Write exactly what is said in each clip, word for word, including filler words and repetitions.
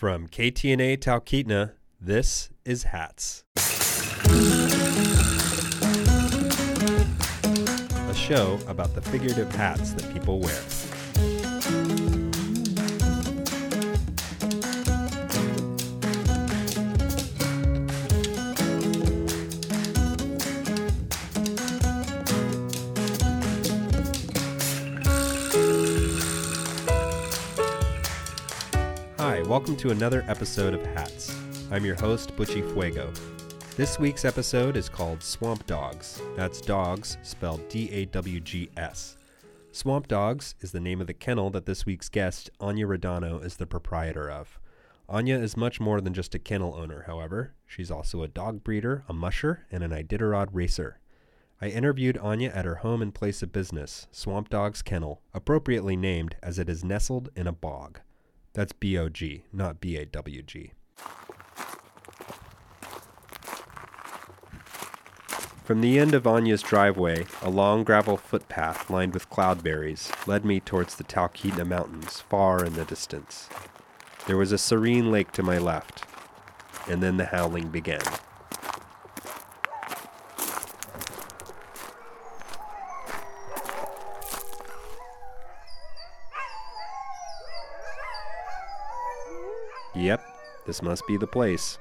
From K T N A Talkeetna, this is Hats. A show about the figurative hats that people wear. Hi, welcome to another episode of Hats. I'm your host, Butchie Fuego. This week's episode is called Swamp Dogs. That's dogs, spelled D A W G S. Swamp Dogs is the name of the kennel that this week's guest, Anya Rodano, is the proprietor of. Anya is much more than just a kennel owner, however. She's also a dog breeder, a musher, and an Iditarod racer. I interviewed Anya at her home and place of business, Swamp Dogs Kennel, appropriately named as it is nestled in a bog. That's B O G, not B A W G. From the end of Anya's driveway, a long gravel footpath lined with cloudberries led me towards the Talkeetna Mountains, far in the distance. There was a serene lake to my left, and then the howling began. Yep, this must be the place.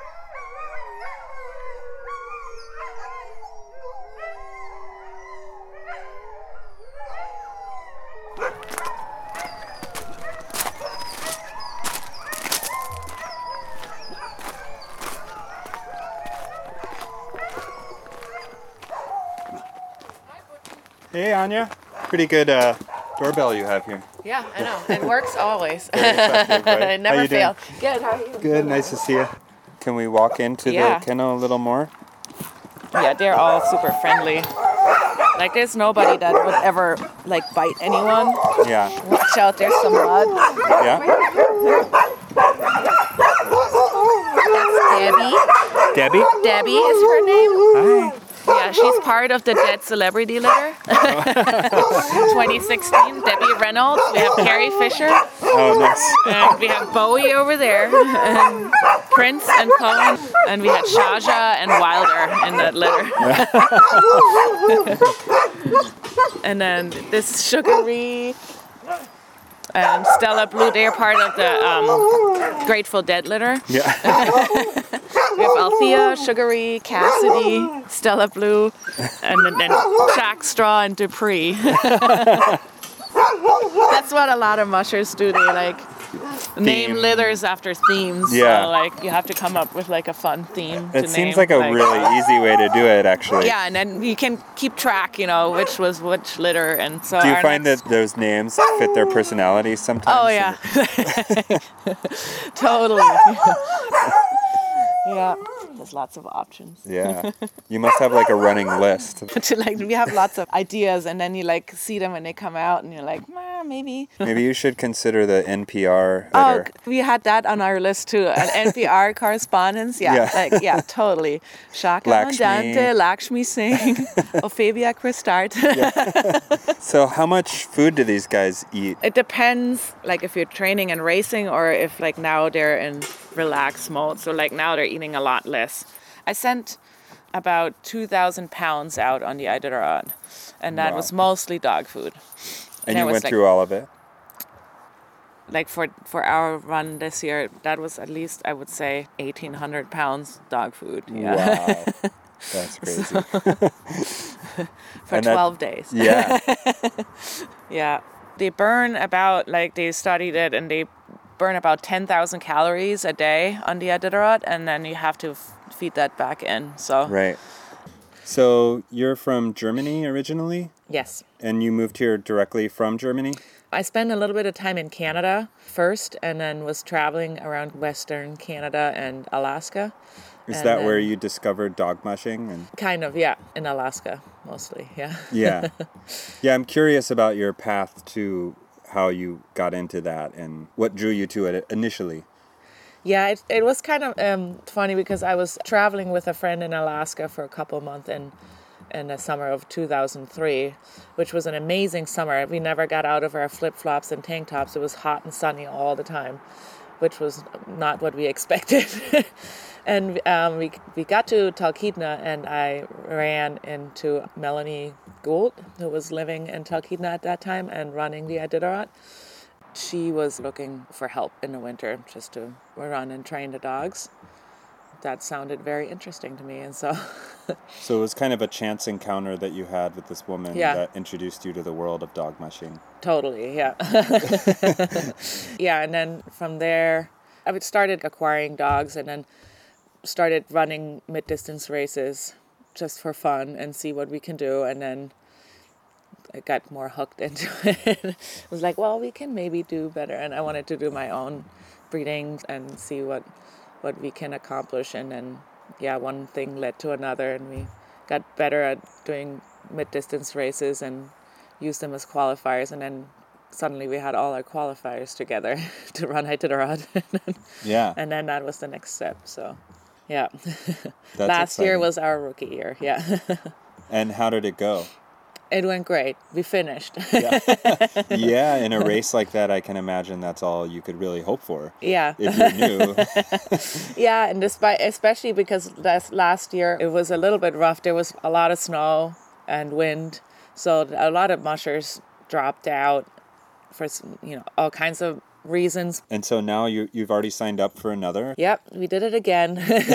Hey, Anya. Pretty good uh, doorbell you have here. Yeah, I know. It works always. Very effective, right? It never How you fails. doing? Good, how are you? Good, nice to see you. Can we walk into Yeah. the kennel a little more? Yeah, they're all super friendly. Like, there's nobody that would ever, like, bite anyone. Yeah. Watch out, there's some blood. Yeah? That's Debbie. Debbie? Debbie is her name. Hi. Yeah, she's part of the Dead Celebrity Litter. twenty sixteen, Debbie Reynolds. We have Carrie Fisher. Oh, nice. And we have Bowie over there. And Prince and Cohen. And we had Shaja and Wilder in that litter. And then this Sugary and Stella Blue, they're part of the um, Grateful Dead litter. Yeah. We have Althea, Sugary, Cassidy, Stella Blue, and then, then Jack Straw and Dupree. That's what a lot of mushers do. They like name litters after themes. Yeah. So like you have to come up with like a fun theme. It to seems name, like a really easy way to do it, actually. Yeah, and then you can keep track, you know, which was which litter, and so. Do you our find next... that those names fit their personalities sometimes? Oh yeah, totally. Yeah, there's lots of options. Yeah. You must have like a running list. to like we have lots of ideas, and then you like see them when they come out, and you're like, nah, maybe. Maybe you should consider the N P R Oh, litter. we had that on our list too. An N P R correspondence. Yeah, Yeah. like yeah, totally. Shaka Lakshmi. Dante, Lakshmi Singh, Ophavia Christart. So how much food do these guys eat? It depends, like if you're training and racing, or if like now they're in relaxed mode. So like now they're eating a lot less. I sent about two thousand pounds out on the Iditarod, and that Wow. was mostly dog food. And there you was, went like, through all of it? Like for, for our run this year, that was at least, I would say, eighteen hundred pounds dog food. Yeah. Wow. That's crazy. For And that- twelve days. Yeah. Yeah. They burn about, like they studied it, and they burn about ten thousand calories a day on the Iditarod, and then you have to f- feed that back in. So Right. So you're from Germany originally, yes. and you moved here directly from Germany? I spent a little bit of time in Canada first, and then was traveling around Western Canada and Alaska. Is And that where then- you discovered dog mushing? And Kind of, yeah, in Alaska mostly, yeah. yeah. Yeah, I'm curious about your path to how you got into that and what drew you to it initially. Yeah, it, it was kind of um, funny because I was traveling with a friend in Alaska for a couple of months, and in the summer of two thousand three, which was an amazing summer. We never got out of our flip-flops and tank tops. It was hot and sunny all the time. which was not what we expected. And um, we we got to Talkeetna, and I ran into Melanie Gould, who was living in Talkeetna at that time and running the Iditarod. She was looking for help in the winter just to run and train the dogs. That sounded very interesting to me, and so... So it was kind of a chance encounter that you had with this woman Yeah. that introduced you to the world of dog mushing. Totally, yeah. Yeah, and then from there, I would started acquiring dogs and then started running mid-distance races just for fun and see what we can do. And then I got more hooked into it. It was like, well, we can maybe do better. And I wanted to do my own breeding and see what what we can accomplish. And then, yeah, one thing led to another, and we got better at doing mid-distance races and used them as qualifiers. And then suddenly we had all our qualifiers together to run Iditarod. Yeah. And then that was the next step. So, yeah. That's Last year exciting. was our rookie year. Yeah. And how did it go? It went great. We finished. Yeah, in a race like that, I can imagine that's all you could really hope for. Yeah. If you knew. Yeah, and despite, especially because last last year it was a little bit rough. There was a lot of snow and wind, so a lot of mushers dropped out for, you know, all kinds of reasons. And so now you, you've already signed up for another? Yep, we did it again.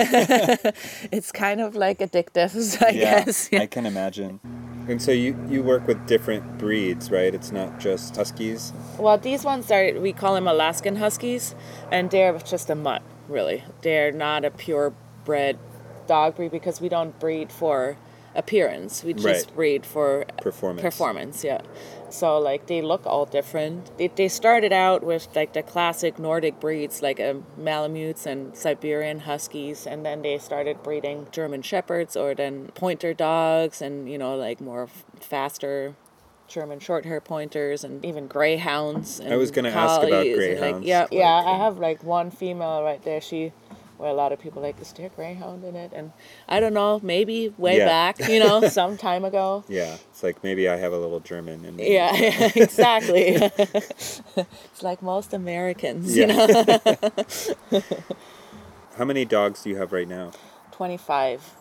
It's kind of like addictive, I Yeah, guess. I can imagine. And so you, you work with different breeds, right? It's not just Huskies? Well, these ones are, we call them Alaskan Huskies, and they're just a mutt, really. They're not a purebred dog breed because we don't breed for appearance. We just Right. breed for Performance. Performance, yeah. So, like, they look all different. They, they started out with, like, the classic Nordic breeds, like uh, Malamutes and Siberian Huskies, and then they started breeding German Shepherds or then pointer dogs and, you know, like, more f- faster German short-hair pointers and even greyhounds. And I was gonna ask about collies and, like, greyhounds. yeah, yeah, I have, like, one female right there. She... Where a lot of people are like, is there a greyhound in it? And I don't know, maybe way Yeah. back, you know, some time ago. Yeah, it's like maybe I have a little German in me. Yeah, yeah, exactly. It's like most Americans, you Yeah. know. How many dogs do you have right now? twenty-five.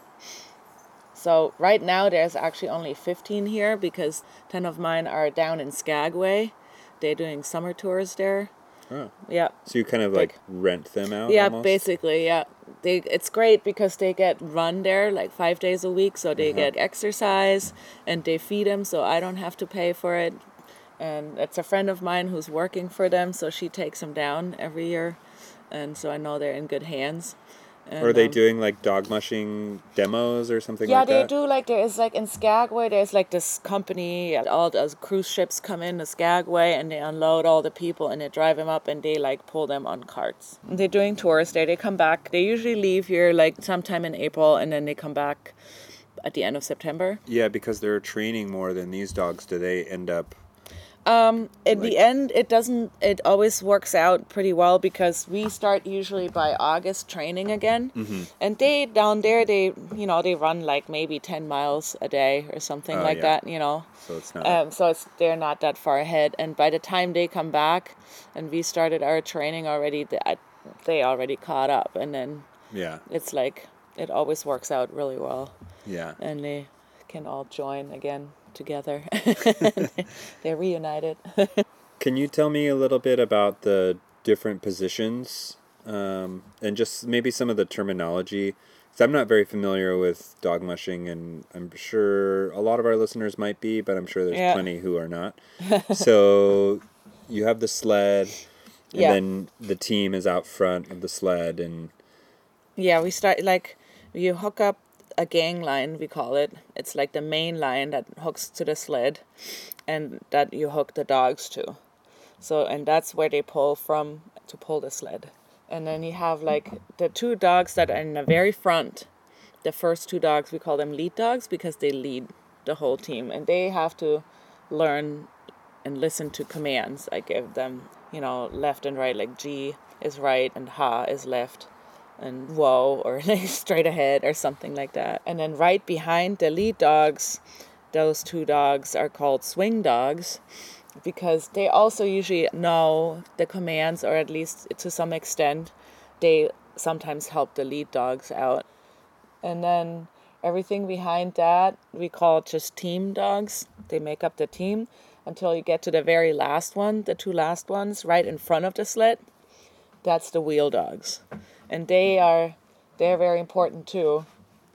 So right now there's actually only fifteen here because ten of mine are down in Skagway. They're doing summer tours there. Oh. Yeah. So you kind of like rent them out Yeah, almost? basically, yeah. They it's great because they get run there like five days a week, so they Uh-huh. get exercise and they feed them, so I don't have to pay for it. And it's a friend of mine who's working for them, so she takes them down every year, and so I know they're in good hands. And, Are they um, doing like dog mushing demos or something Yeah, like they that? do. Like there is like in Skagway, there's like this company. All the cruise ships come in to Skagway and they unload all the people and they drive them up and they like pull them on carts. They're doing tours there. They come back. They usually leave here like sometime in April and then they come back at the end of September. Yeah, because they're training more than these dogs. Do they end up? In Like- the end, it doesn't. It always works out pretty well because we start usually by August training again, Mm-hmm. and they down there they you know they run like maybe ten miles a day or something Oh, like yeah. that. You know. So it's not. Um, so it's they're not that far ahead, and by the time they come back, and we started our training already, they, I- they already caught up, and then yeah, it's like it always works out really well, yeah. and they can all join again together. They're reunited. Can you tell me a little bit about the different positions um, and just maybe some of the terminology? Because I'm not very familiar with dog mushing, and I'm sure a lot of our listeners might be, but I'm sure there's Yeah. plenty who are not. So you have the sled, and Yeah. then the team is out front of the sled, and Yeah, we start like you hook up a gang line, we call it. It's like the main line that hooks to the sled and that you hook the dogs to. So, and that's where they pull from to pull the sled. And then you have like the two dogs that are in the very front. The first two dogs, we call them lead dogs because they lead the whole team and they have to learn and listen to commands I give them, you know, left and right, like G is right and Ha is left. And whoa, or like straight ahead or something like that. And then right behind the lead dogs, those two dogs are called swing dogs. because they also usually know the commands, or at least to some extent, they sometimes help the lead dogs out. And then everything behind that, we call just team dogs. They make up the team until you get to the very last one, the two last ones, right in front of the sled. That's the wheel dogs. And they are, they're very important too,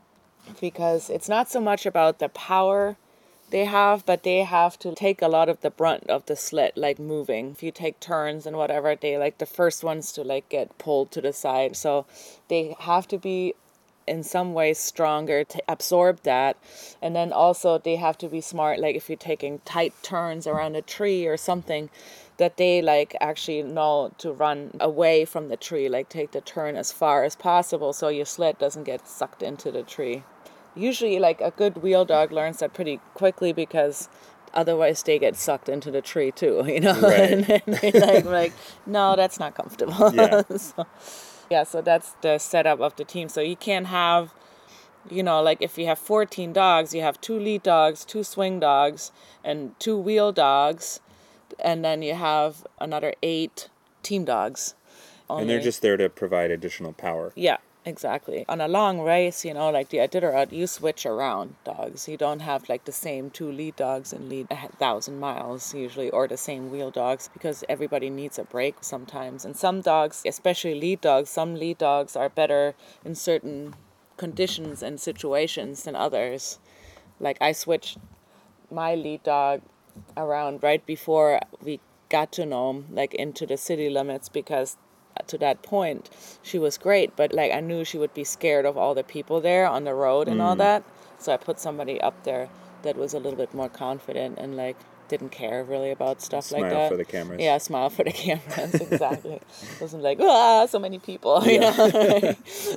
because it's not so much about the power they have, but they have to take a lot of the brunt of the sled, like moving. If you take turns and whatever, they like the first ones to like get pulled to the side. So they have to be in some ways stronger to absorb that. And then also they have to be smart, like if you're taking tight turns around a tree or something, that they like actually know to run away from the tree, like take the turn as far as possible so your sled doesn't get sucked into the tree. Usually, like, a good wheel dog learns that pretty quickly, because otherwise they get sucked into the tree too, you know? Right. And then they like, like, no, that's not comfortable. Yeah. so, yeah, so that's the setup of the team. So you can't have, you know, like if you have fourteen dogs, you have two lead dogs, two swing dogs, and two wheel dogs, and then you have another eight team dogs. Only. And they're just there to provide additional power. Yeah. Exactly. On a long race, you know, like the Iditarod, you switch around dogs. You don't have like the same two lead dogs and lead a thousand miles usually, or the same wheel dogs, because everybody needs a break sometimes. And some dogs, especially lead dogs, some lead dogs are better in certain conditions and situations than others. Like I switched my lead dog around right before we got to Nome, like into the city limits, because to that point she was great, but like I knew she would be scared of all the people there on the road and mm. all that, so I put somebody up there that was a little bit more confident and like didn't care really about stuff smile like that. Smile for the cameras. Yeah, smile for the cameras. Exactly. Wasn't like, ah, so many people. You yeah. know?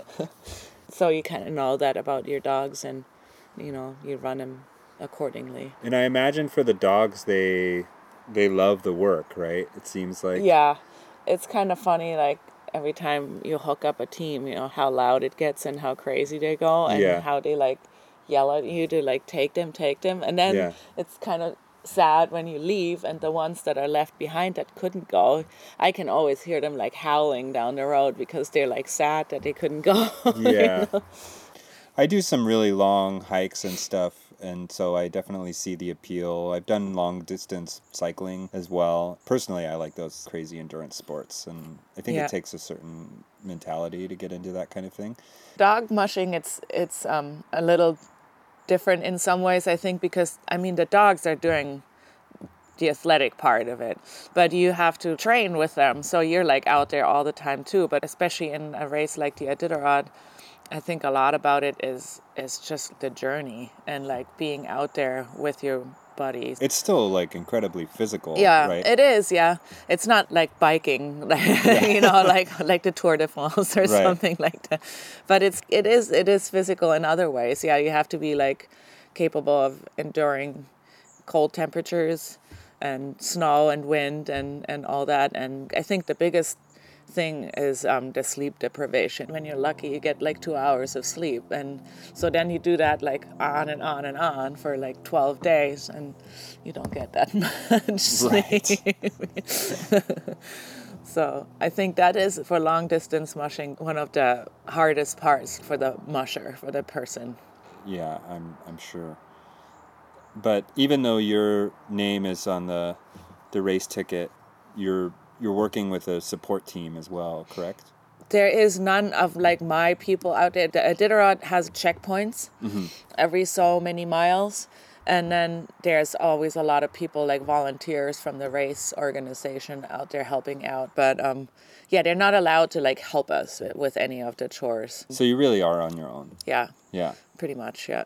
So you kind of know that about your dogs, and you know you run them accordingly. And I imagine for the dogs, they they love the work, right? It seems like. Yeah. It's kind of funny, like, every time you hook up a team, you know, how loud it gets and how crazy they go, and yeah. how they, like, yell at you to, like, take them, take them. And then yeah. it's kind of sad when you leave, and the ones that are left behind that couldn't go, I can always hear them, like, howling down the road because they're, like, sad that they couldn't go. Yeah. You know? I do some really long hikes and stuff, and so I definitely see the appeal. I've done long distance cycling as well. Personally, I like those crazy endurance sports, and I think yeah. it takes a certain mentality to get into that kind of thing. Dog mushing, it's it's um, a little different in some ways, I think, because, I mean, the dogs are doing the athletic part of it, but you have to train with them, so you're like out there all the time too. But especially in a race like the Iditarod, I think a lot about it is is just the journey and like being out there with your buddies. It's still like incredibly physical, yeah, right? It is, yeah. It's not like biking, like, yeah. you know, like like the Tour de France or right. something like that. But it's it is it is physical in other ways. Yeah, you have to be like capable of enduring cold temperatures and snow and wind and, and all that. And I think the biggest thing is um, the sleep deprivation. When you're lucky, you get like two hours of sleep, and so then you do that like on and on and on for like twelve days, and you don't get that much sleep. Right. So I think that is, for long distance mushing, one of the hardest parts for the musher, for the person. Yeah, I'm I'm sure. But even though your name is on the the race ticket, you're You're working with a support team as well, correct? There is none of like my people out there. The Iditarod has checkpoints mm-hmm. every so many miles. And then there's always a lot of people, like volunteers from the race organization out there helping out. But um, yeah, they're not allowed to like help us with any of the chores. So you really are on your own. Yeah. Yeah. Pretty much, yeah.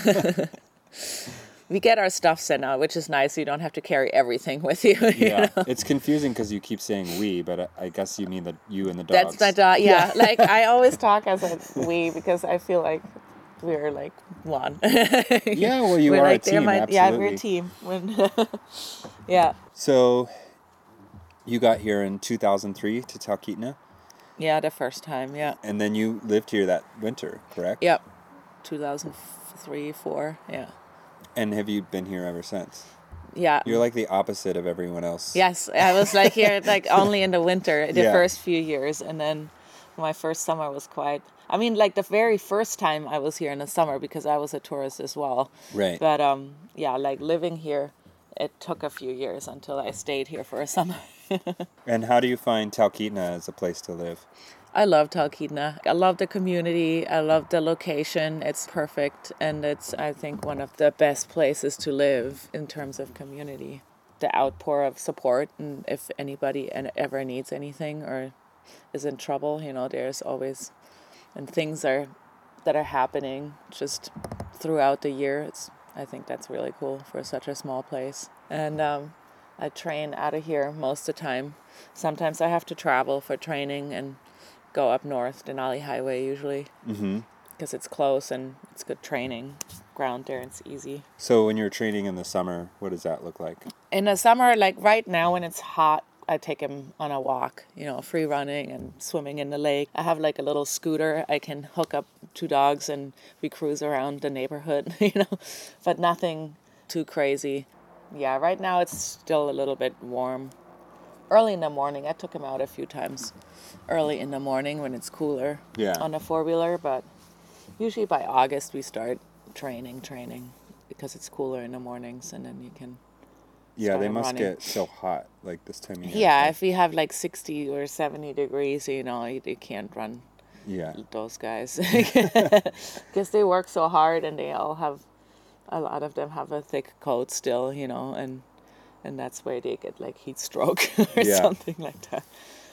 We get our stuff sent out, which is nice. So you don't have to carry everything with you. you yeah, know? It's confusing because you keep saying we, but I, I guess you mean that you and the dogs. That's my dog. Yeah, yeah. Like I always talk as a we because I feel like we're like one. Yeah, well, you we're are like, a team. my, absolutely. Yeah, we're a team. When yeah. So, you got here in two thousand three to Talkeetna. Yeah, the first time. Yeah. And then you lived here that winter, correct? Yep. two thousand three, four. Yeah. And have you been here ever since? yeah. You're like the opposite of everyone else. Yes, I was like here like only in the winter, the Yeah. first few years, and then my first summer was quite. I mean, like the very first time I was here in the summer because I was a tourist as well. Right. But um, yeah, like living here, it took a few years until I stayed here for a summer. And how do you find Talkeetna as a place to live? I love Talkeetna. I love the community. I love the location. It's perfect. And it's, I think, one of the best places to live in terms of community. The outpour of support, and if anybody ever needs anything or is in trouble, you know, there's always, and things are that are happening just throughout the year. It's, I think that's really cool for such a small place. And um, I train out of here most of the time. Sometimes I have to travel for training and go up north, Denali Highway usually, because mm-hmm. it's close and it's good training ground there. It's easy. So when you're training in the summer, what does that look like? In the summer, like right now when it's hot, I take him on a walk, you know, free running and swimming in the lake. I have like a little scooter. I can hook up two dogs and we cruise around the neighborhood, you know, but nothing too crazy. Yeah, right now it's still a little bit warm. Early in the morning, I took him out a few times. Early in the morning when it's cooler yeah. on a four-wheeler, but usually by August we start training, training because it's cooler in the mornings and then you can Yeah, start they must running. get so hot like this time of year. Yeah, right? if we have like sixty or seventy degrees, you know, you, you can't run yeah. those guys because they work so hard and they all have, a lot of them have a thick coat still, you know, and and that's where they get like heat stroke or yeah. something like that.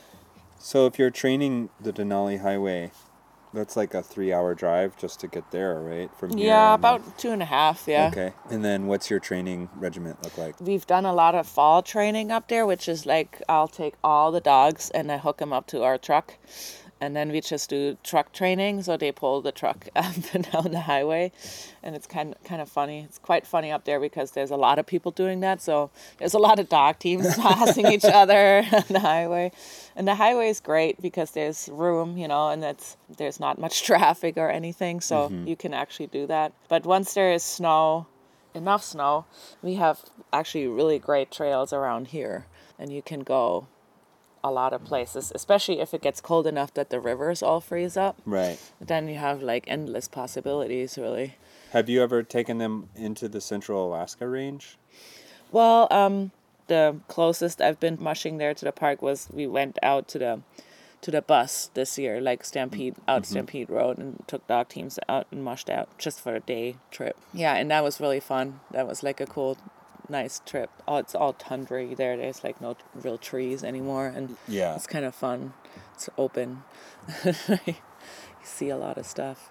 So if you're training the Denali Highway, that's like a three-hour drive just to get there, right? From here. Yeah, about then... two and a half, yeah. Okay. And then what's your training regiment look like? We've done a lot of fall training up there, which is like I'll take all the dogs and I hook them up to our truck. And then we just do truck training, so they pull the truck up and down the highway. And it's kind of, kind of funny. It's quite funny up there because there's a lot of people doing that. So there's a lot of dog teams passing each other on the highway. And the highway is great because there's room, you know, and that's, there's not much traffic or anything. So mm-hmm. you can actually do that. But once there is snow, enough snow, we have actually really great trails around here. And you can go a lot of places, especially if it gets cold enough that the rivers all freeze up. Right. Then you have like endless possibilities, really. Have you ever taken them into the Central Alaska range? Well, um, the closest I've been mushing there to the park was we went out to the to the bus this year, like Stampede, out mm-hmm. Stampede Road, and took dog teams out and mushed out just for a day trip. Yeah, and that was really fun. That was like a cool, nice trip. Oh, it's all tundra there. There's like no real trees anymore, and yeah, it's kind of fun. It's open. You see a lot of stuff.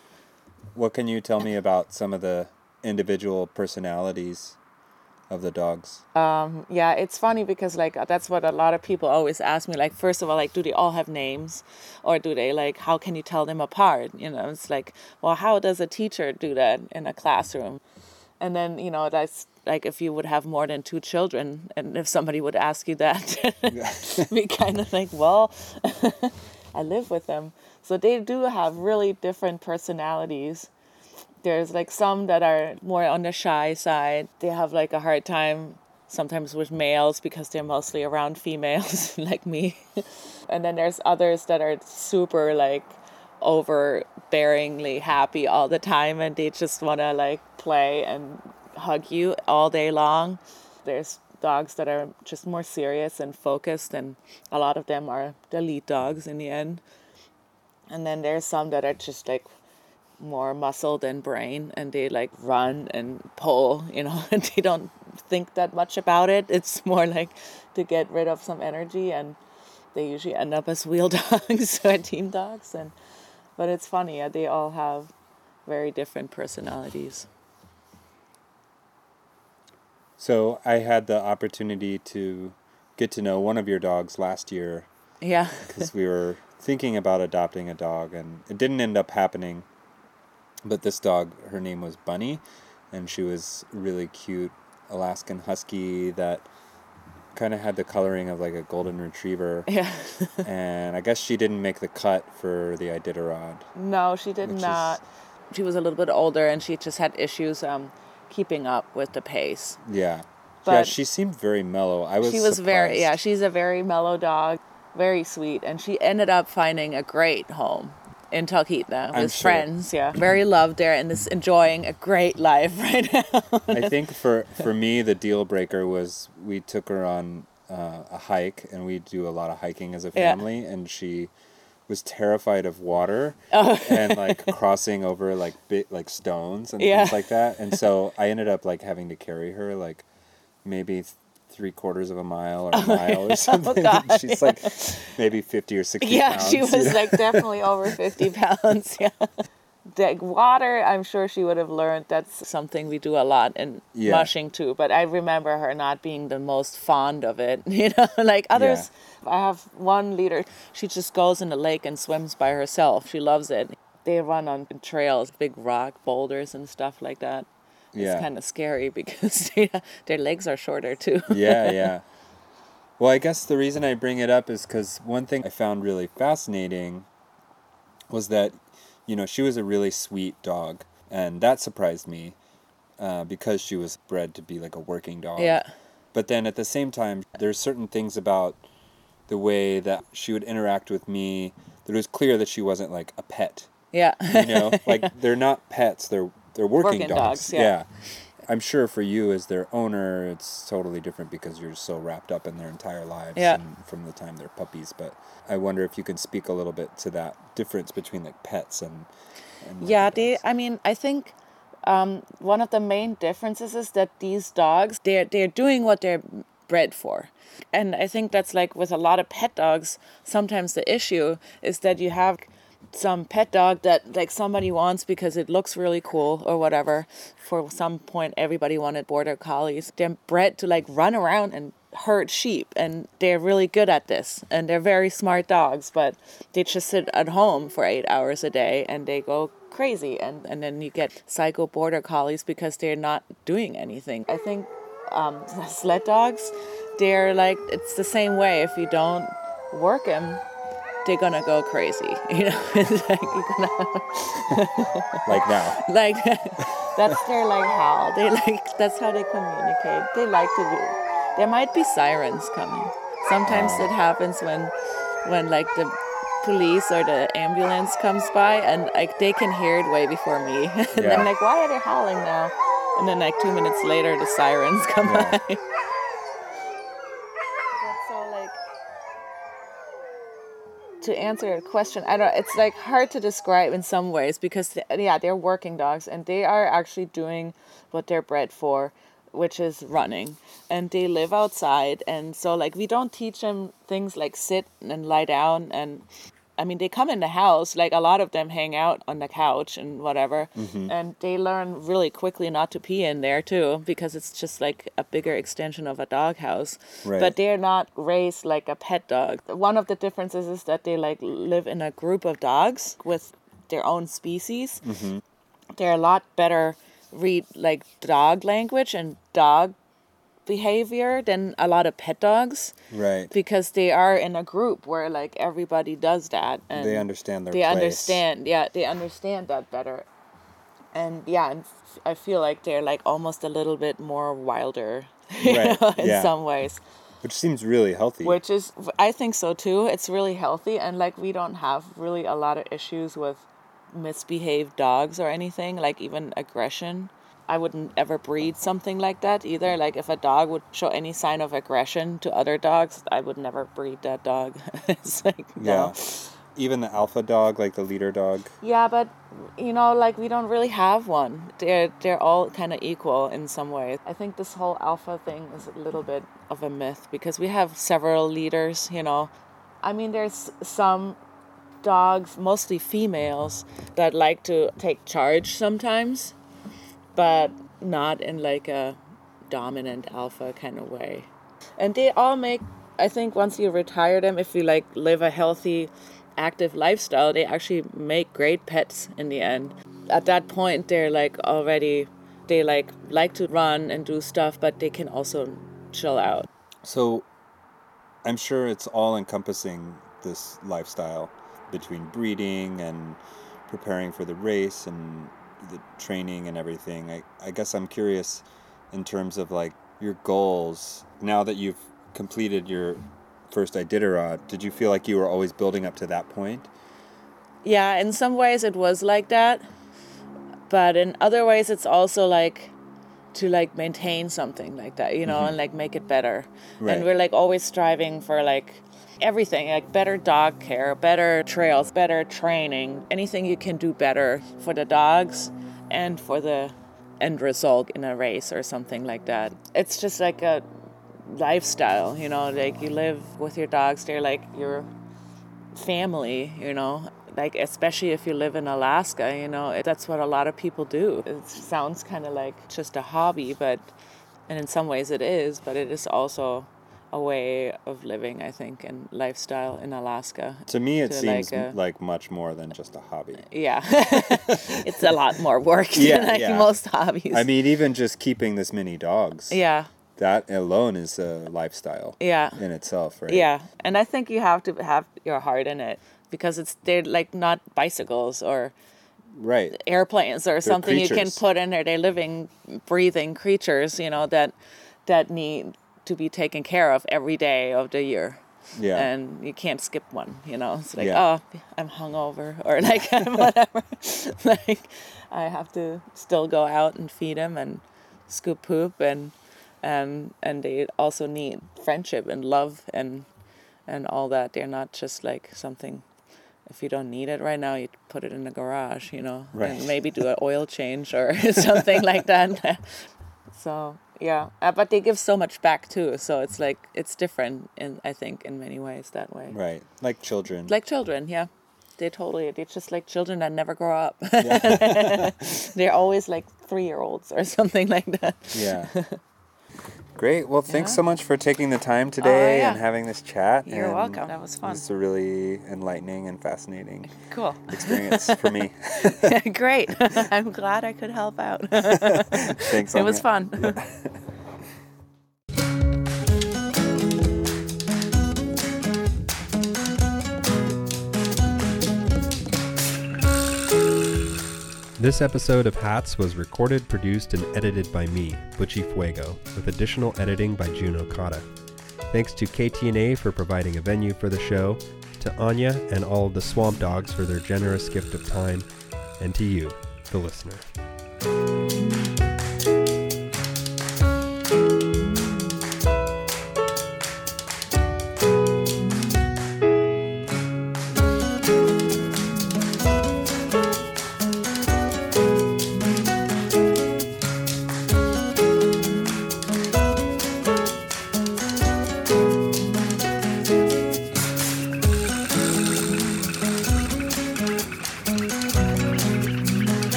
What can you tell me about some of the individual personalities of the dogs? Um, yeah, it's funny because like that's what a lot of people always ask me. Like, first of all, like, do they all have names, or do they like? How can you tell them apart? You know, it's like, well, how does a teacher do that in a classroom? And then, you know, that's like if you would have more than two children, and if somebody would ask you that, be kind of like, well, I live with them. So they do have really different personalities. There's like some that are more on the shy side. They have like a hard time sometimes with males because they're mostly around females like me. And then there's others that are super like overbearingly happy all the time, and they just want to like play and hug you all day long. There's dogs that are just more serious and focused, and a lot of them are the lead dogs in the end. And then there's some that are just like more muscle than brain, and they like run and pull, you know, and they don't think that much about it. It's more like to get rid of some energy, and they usually end up as wheel dogs or team dogs. And but it's funny, they all have very different personalities. So I had the opportunity to get to know one of your dogs last year. Yeah. Because we were thinking about adopting a dog, and it didn't end up happening. But this dog, her name was Bunny, and she was really cute Alaskan Husky that kind of had the coloring of like a golden retriever. Yeah. And I guess she didn't make the cut for the Iditarod. No, she did not. Is... She was a little bit older, and she just had issues um, keeping up with the pace. Yeah. But yeah, she seemed very mellow. I was she was very, surprised. yeah, she's a very mellow dog, very sweet. And she ended up finding a great home in Talkeetna I'm with sure. friends. Yeah, very loved there and is enjoying a great life right now. I think for, for me, the deal breaker was we took her on uh, a hike, and we do a lot of hiking as a Yeah. family, and she was terrified of water Oh. and like crossing over like big like stones and Yeah. things like that. And so I ended up like having to carry her like maybe th- three quarters of a mile or a mile or something. God. She's like maybe fifty or sixty Yeah, pounds. she you was know? like definitely over fifty pounds. Yeah. The water, I'm sure she would have learned. That's something we do a lot in Yeah. mushing too. But I remember her not being the most fond of it. You know, like others. I have one leader. She just goes in the lake and swims by herself. She loves it. They run on trails, big rock boulders and stuff like that. Yeah. It's kind of scary because they, their legs are shorter too. Yeah, yeah. Well, I guess the reason I bring it up is because one thing I found really fascinating was that, you know, she was a really sweet dog, and that surprised me uh, because she was bred to be like a working dog. Yeah. But then at the same time, there's certain things about the way that she would interact with me that it was clear that she wasn't like a pet. Yeah. You know, like they're not pets; they're they're working, Working dogs. dogs, yeah. I'm sure for you as their owner, it's totally different because you're so wrapped up in their entire lives Yeah. and from the time they're puppies. But I wonder if you can speak a little bit to that difference between like pets and. and Yeah, working they. dogs. I mean, I think um, one of the main differences is that these dogs, they're they're doing what they're bred for, and I think that's like with a lot of pet dogs. Sometimes the issue is that you have some pet dog that like somebody wants because it looks really cool or whatever. For some point, everybody wanted border collies. They're bred to like run around and herd sheep, and they're really good at this, and they're very smart dogs, but they just sit at home for eight hours a day and they go crazy, and, and then you get psycho border collies because they're not doing anything. I think um, sled dogs, they're like, it's the same way. If you don't work them, they're gonna go crazy, you know. It's like you're gonna Like now. like that's their like howl. They like that's how they communicate. They like to do. There might be sirens coming. Sometimes it happens when when like the police or the ambulance comes by, and like they can hear it way before me. And Yeah. I'm like, why are they howling now? And then like two minutes later, the sirens come Yeah. by. That's so like to answer your question, I don't. It's like hard to describe in some ways because they, yeah, they're working dogs and they are actually doing what they're bred for, which is running, and they live outside. And so like we don't teach them things like sit and lie down, and I mean they come in the house, like a lot of them hang out on the couch and whatever, Mm-hmm. and they learn really quickly not to pee in there too because it's just like a bigger extension of a doghouse. Right. But they're not raised like a pet dog. One of the differences is that they like live in a group of dogs with their own species. Mm-hmm. They're a lot better read like dog language and dog behavior than a lot of pet dogs Right. because they are in a group where like everybody does that and They understand their they place. understand yeah they understand that better. And yeah, and f- I feel like they're like almost a little bit more wilder you Right, know, in yeah. some ways, Which seems really healthy. which is I think so too. It's really healthy, and like we don't have really a lot of issues with misbehaved dogs or anything, like even aggression. I wouldn't ever breed something like that either. Like if a dog would show any sign of aggression to other dogs, I would never breed that dog. It's like no. Yeah. Even the alpha dog, like the leader dog. Yeah, but you know, like we don't really have one. They're they're all kind of equal in some ways. I think this whole alpha thing is a little bit of a myth because we have several leaders, you know. I mean, there's some dogs, mostly females, that like to take charge sometimes, but not in like a dominant alpha kind of way. And they all make, I think once you retire them, if you like live a healthy, active lifestyle, they actually make great pets in the end. At that point, they're like already, they like like to run and do stuff, but they can also chill out. So I'm sure it's all encompassing, this lifestyle between breeding and preparing for the race and the training and everything. I, I guess I'm curious in terms of like your goals, now that you've completed your first Iditarod, did you feel like you were always building up to that point? Yeah, in some ways it was like that, but in other ways it's also like to like maintain something like that, you know, mm-hmm. and like make it better. Right. And we're like always striving for like everything, like better dog care, better trails, better training, anything you can do better for the dogs and for the end result in a race or something like that. It's just like a lifestyle, you know, like you live with your dogs, they're like your family, you know, like especially if you live in Alaska, you know, that's what a lot of people do. It sounds kind of like just a hobby, but, and in some ways it is, but it is also a way of living, I think, and lifestyle in Alaska. To me, it to seems like, a, like much more than just a hobby. Yeah. It's a lot more work yeah, than like yeah. most hobbies. I mean, even just keeping this many dogs. Yeah. That alone is a lifestyle. Yeah. In itself, right? Yeah. And I think you have to have your heart in it because it's they're like not bicycles or right airplanes or they're something creatures. You can put in there. They're living, breathing creatures, you know, that that need to be taken care of every day of the year. Yeah. And you can't skip one, you know. It's like, yeah. oh, I'm hungover or like whatever. Like I have to still go out and feed them and scoop poop and and and they also need friendship and love and and all that. They're not just like something, if you don't need it right now, you put it in the garage, you know, right. and maybe do an oil change or something like that. So yeah, uh, but they give so much back too. So it's like it's different, in I think in many ways that way. Right, like children. Like children, yeah. They totally. They're just like children that never grow up. Yeah. They're always like three-year-olds or something like that. Yeah. Great. Well, thanks Yeah. so much for taking the time today Oh, yeah. and having this chat. You're and welcome. That was fun. It's a really enlightening and fascinating Cool. experience for me. Great. I'm glad I could help out. Thanks. It was Anya. fun. This episode of Hats was recorded, produced, and edited by me, Butchie Fuego, with additional editing by June Okada. Thanks to K T N A for providing a venue for the show, to Anya and all of the Swamp Dogs for their generous gift of time, and to you, the listener.